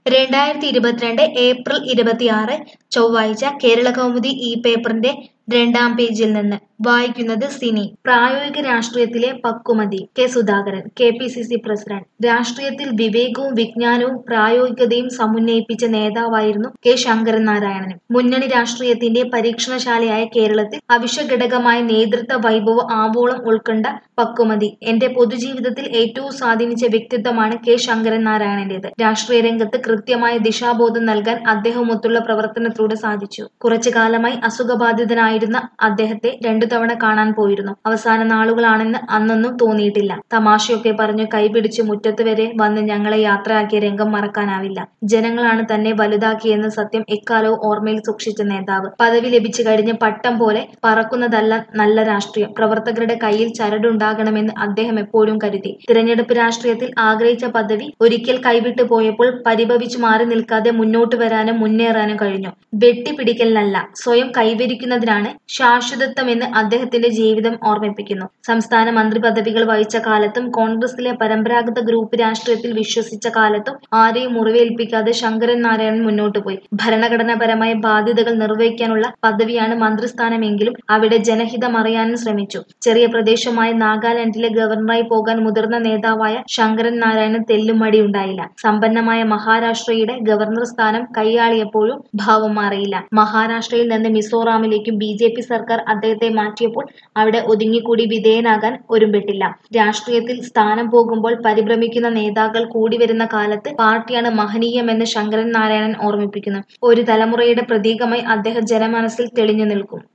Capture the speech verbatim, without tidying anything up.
രണ്ടായിരത്തി ഇരുപത്തിരണ്ട് ഏപ്രിൽ ഇരുപത്തിയാറ് ചൊവ്വാഴ്ച കേരളകൗമുദി ഈ പേപ്പറിന്റെ രണ്ടാം പേജിൽ നിന്ന് വായിക്കുന്നത് സിനി. പ്രായോഗിക രാഷ്ട്രീയത്തിലെ പക്വമതി K Sudhakaran, K P C C president. രാഷ്ട്രീയത്തിൽ വിവേകവും വിജ്ഞാനവും പ്രായോഗികതയും സമുന്നയിപ്പിച്ച നേതാവായിരുന്നു കെ ശങ്കരൻ നാരായണൻ. മുന്നണി രാഷ്ട്രീയത്തിന്റെ പരീക്ഷണശാലയായ കേരളത്തിൽ അവിശ്വഘടകമായ നേതൃത്വ വൈഭവം ആവോളം ഉൾക്കൊണ്ട പക്വമതി എന്റെ പൊതുജീവിതത്തിൽ ഏറ്റവും സ്വാധീനിച്ച വ്യക്തിത്വമാണ് കെ ശങ്കരൻ നാരായണന്റേത്. രാഷ്ട്രീയ രംഗത്ത് കൃത്യമായ ദിശാബോധം നൽകാൻ അദ്ദേഹമൊത്തുള്ള പ്രവർത്തനത്തിലൂടെ സാധിച്ചു. കുറച്ചു കാലമായി അസുഖബാധിതനായിരുന്ന അദ്ദേഹത്തെ രണ്ടു തവണ കാണാൻ പോയിരുന്നു. അവസാന നാളുകളാണെന്ന് അന്നൊന്നും തോന്നിയിട്ടില്ല. തമാശയൊക്കെ പറഞ്ഞു കൈപിടിച്ച് മുറ്റത്ത് വരെ വന്ന് ഞങ്ങളെ യാത്രയാക്കിയ രംഗം മറക്കാനാവില്ല. ജനങ്ങളാണ് തന്നെ വലുതാക്കിയെന്ന സത്യം എക്കാലവും ഓർമ്മയിൽ സൂക്ഷിച്ച നേതാവ്. പദവി ലഭിച്ചു കഴിഞ്ഞ് പട്ടം പോലെ പറക്കുന്നതല്ല നല്ല രാഷ്ട്രീയം. പ്രവർത്തകരുടെ കയ്യിൽ ചരടുണ്ടാകണമെന്ന് അദ്ദേഹം എപ്പോഴും കരുതി. തിരഞ്ഞെടുപ്പ് രാഷ്ട്രീയത്തിൽ ആഗ്രഹിച്ച പദവി ഒരിക്കൽ കൈവിട്ടു പോയപ്പോൾ പരിഭവിച്ചു മാറി നിൽക്കാതെ മുന്നോട്ട് വരാനും മുന്നേറാനും കഴിഞ്ഞു. വെട്ടിപ്പിടിക്കലിനല്ല, സ്വയം കൈവരിക്കുന്നതിനാണ് ശാശ്വതത്വമെന്ന് അദ്ദേഹത്തിന്റെ ജീവിതം ഓർമ്മിപ്പിക്കുന്നു. സംസ്ഥാന മന്ത്രി പദവികൾ വഹിച്ച കാലത്തും കോൺഗ്രസിലെ പരമ്പരാഗത ഗ്രൂപ്പ് രാഷ്ട്രീയത്തിൽ വിശ്വസിച്ച കാലത്തും ആരെയും മുറിവേൽപ്പിക്കാതെ ശങ്കരൻ നാരായണൻ മുന്നോട്ടു പോയി. ഭരണഘടനാപരമായ ബാധ്യതകൾ നിർവഹിക്കാനുള്ള പദവിയാണ് മന്ത്രിസ്ഥാനമെങ്കിലും അവിടെ ജനഹിതം അറിയാനും ശ്രമിച്ചു. ചെറിയ പ്രദേശമായ നാഗാലാൻഡിലെ ഗവർണറായി പോകാൻ മുതിർന്ന നേതാവായ ശങ്കരൻ നാരായണൻ തെല്ലും മടിയുണ്ടായില്ല. സമ്പന്നമായ മഹാരാഷ്ട്രയുടെ ഗവർണർ സ്ഥാനം കൈയാളിയപ്പോഴും ഭാവം മാറിയില്ല. മഹാരാഷ്ട്രയിൽ നിന്ന് മിസോറാമിലേക്കും ബി ജെ പി സർക്കാർ അദ്ദേഹത്തെ മാറ്റിയപ്പോൾ അവിടെ ഒതുങ്ങിക്കൂടി വിധേയനാകാൻ ഒരുമ്പെട്ടില്ല. രാഷ്ട്രീയത്തിൽ സ്ഥാനം പോകുമ്പോൾ പരിഭ്രമിക്കുന്ന നേതാക്കൾ കൂടിവരുന്ന കാലത്ത് പാർട്ടിയാണ് മഹനീയമെന്ന് ശങ്കരൻ നാരായണൻ ഓർമ്മിപ്പിക്കുന്നു. ഒരു തലമുറയുടെ പ്രതീകമായി അദ്ദേഹം ജനമനസ്സിൽ തെളിഞ്ഞു നിൽക്കും.